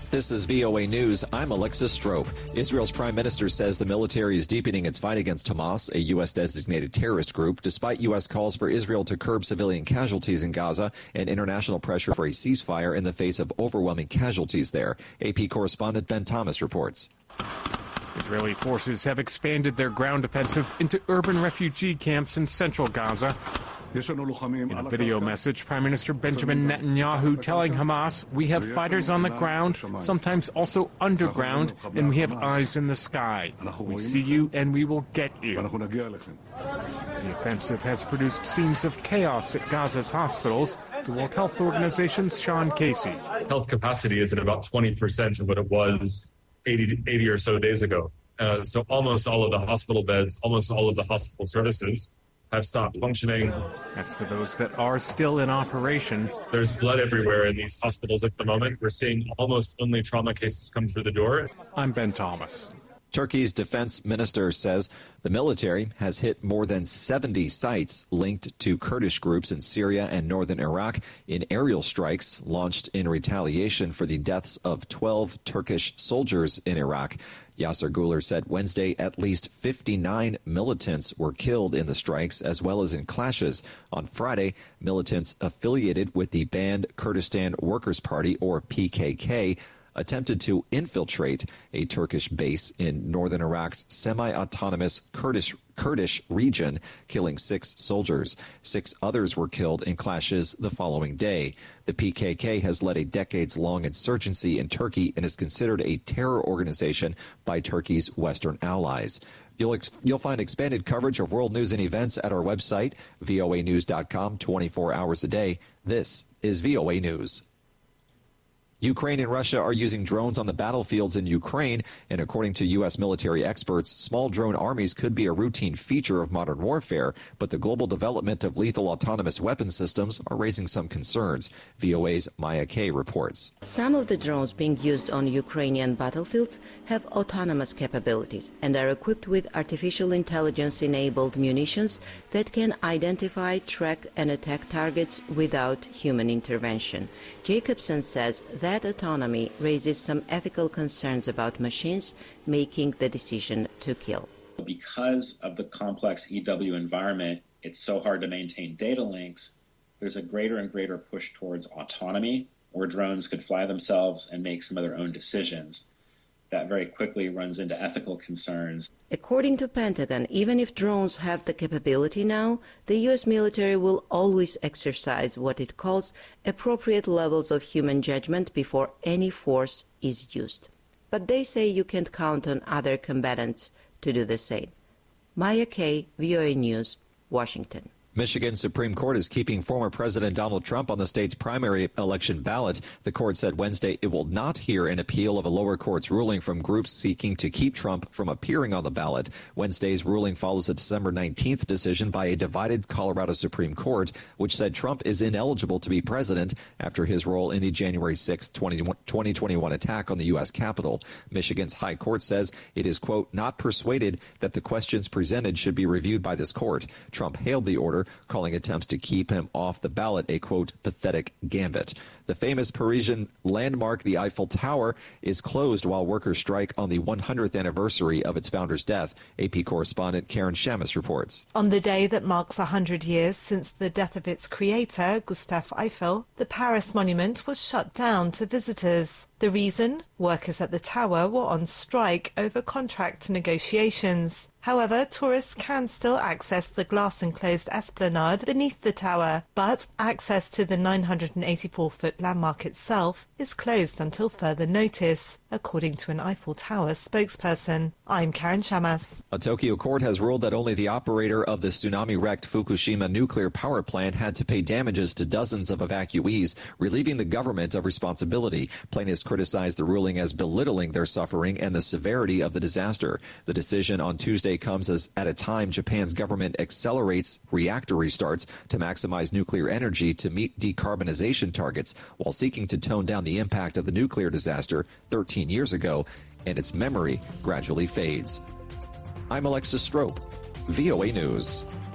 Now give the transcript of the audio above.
This is VOA News. I'm Alexis Strope. Israel's prime minister says the military is deepening its fight against Hamas, a U.S.-designated terrorist group, despite U.S. calls for Israel to curb civilian casualties in Gaza and international pressure for a ceasefire in the face of overwhelming casualties there. AP correspondent Ben Thomas reports. Israeli forces have expanded their ground offensive into urban refugee camps in central Gaza. In a video message, Prime Minister Benjamin Netanyahu telling Hamas, "We have fighters on the ground, sometimes also underground, and we have eyes in the sky. We see you and we will get you." The offensive has produced scenes of chaos at Gaza's hospitals. The World Health Organization's Sean Casey. Health capacity is at about 20% of what it was 80 or so days ago. So almost all of the hospital beds, almost all of the hospital services have stopped functioning. As for those that are still in operation, there's blood everywhere in these hospitals at the moment. We're seeing almost only trauma cases come through the door. I'm Ben Thomas. Turkey's defense minister says the military has hit more than 70 sites linked to Kurdish groups in Syria and northern Iraq in aerial strikes launched in retaliation for the deaths of 12 Turkish soldiers in Iraq. Yasser Guler said Wednesday at least 59 militants were killed in the strikes as well as in clashes. On Friday, militants affiliated with the banned Kurdistan Workers' Party, or PKK, attempted to infiltrate a Turkish base in northern Iraq's semi-autonomous Kurdish region, killing 6 soldiers. 6 others were killed in clashes the following day. The PKK has led a decades-long insurgency in Turkey and is considered a terror organization by Turkey's Western allies. You'll find expanded coverage of world news and events at our website, voanews.com, 24 hours a day. This is VOA News. Ukraine and Russia are using drones on the battlefields in Ukraine, and according to U.S. military experts, small drone armies could be a routine feature of modern warfare, but the global development of lethal autonomous weapon systems are raising some concerns. VOA's Maya Kay reports. Some of the drones being used on Ukrainian battlefields have autonomous capabilities and are equipped with artificial intelligence-enabled munitions that can identify, track, and attack targets without human intervention. Jacobson says that autonomy raises some ethical concerns about machines making the decision to kill. Because of the complex EW environment, it's so hard to maintain data links. There's a greater and greater push towards autonomy, where drones could fly themselves and make some of their own decisions. That very quickly runs into ethical concerns. According to Pentagon, even if drones have the capability now, the U.S. military will always exercise what it calls appropriate levels of human judgment before any force is used. But they say you can't count on other combatants to do the same. Maya Kay, VOA News, Washington. Michigan Supreme Court is keeping former President Donald Trump on the state's primary election ballot. The court said Wednesday it will not hear an appeal of a lower court's ruling from groups seeking to keep Trump from appearing on the ballot. Wednesday's ruling follows a December 19th decision by a divided Colorado Supreme Court, which said Trump is ineligible to be president after his role in the January 6, 2021 attack on the U.S. Capitol. Michigan's High Court says it is, quote, not persuaded that the questions presented should be reviewed by this court. Trump hailed the order, calling attempts to keep him off the ballot a, quote, pathetic gambit. The famous Parisian landmark, the Eiffel Tower, is closed while workers strike on the 100th anniversary of its founder's death. AP correspondent Karen Shamus reports. On the day that marks 100 years since the death of its creator, Gustave Eiffel, the Paris monument was shut down to visitors. The reason? Workers at the tower were on strike over contract negotiations. However, tourists can still access the glass-enclosed esplanade beneath the tower, but access to the 984-foot landmark itself is closed until further notice, according to an Eiffel Tower spokesperson. I'm Karen Shamas. A Tokyo court has ruled that only the operator of the tsunami-wrecked Fukushima nuclear power plant had to pay damages to dozens of evacuees, relieving the government of responsibility. Plaintiffs criticized the ruling as belittling their suffering and the severity of the disaster. The decision on Tuesday comes at a time Japan's government accelerates reactor restarts to maximize nuclear energy to meet decarbonization targets while seeking to tone down the impact of the nuclear disaster 13 years ago, and its memory gradually fades. I'm Alexis Strope, VOA News.